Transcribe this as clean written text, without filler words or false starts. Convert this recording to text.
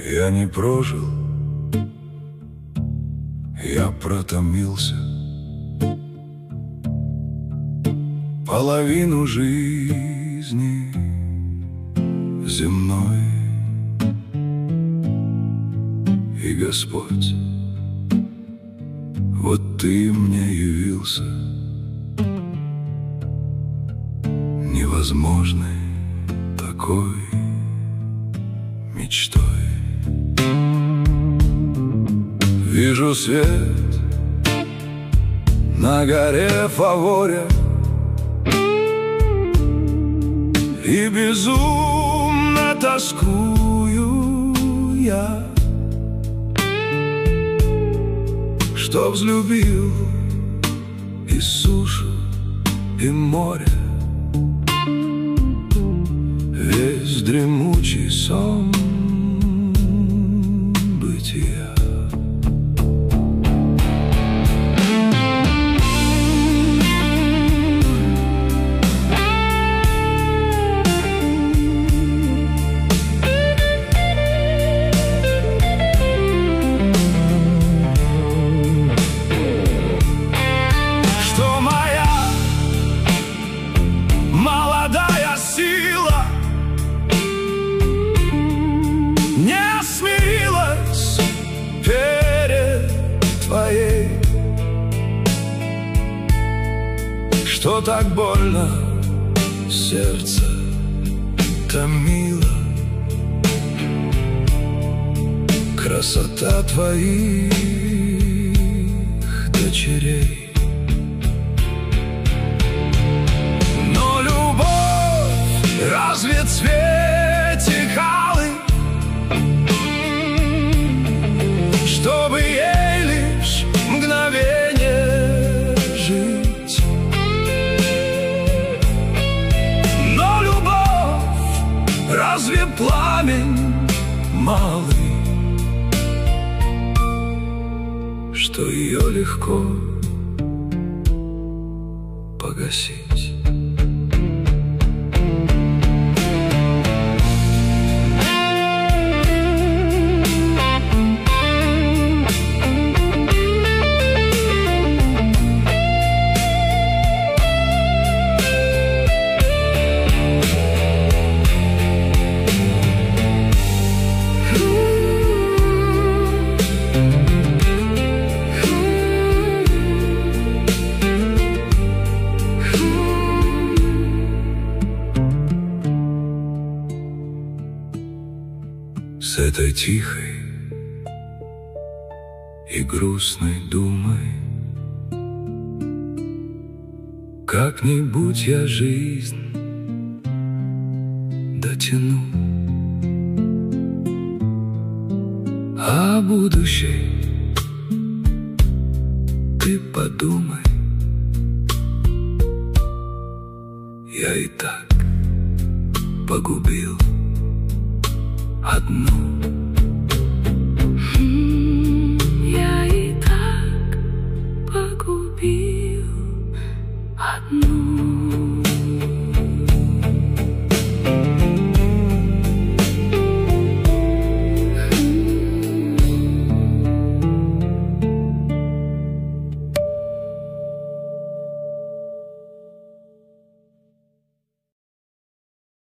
Я не прожил, я протомился половину жизни земной. И Господь, вот Ты мне явился невозможной такой мечтой. Вижу свет на горе Фаворе и безумно тоскую я, что взлюбил и сушу, и море, весь дремучий сон бытия. Что так больно сердце томило, красота твоих дочерей. Но любовь разве цветик алый, чтобы ей лишь мгновение жить? Разве пламень малый, что ее легко погасить? С этой тихой и грустной думой как-нибудь я жизнь дотяну, а будущей ты подумай, я и так погубил одну.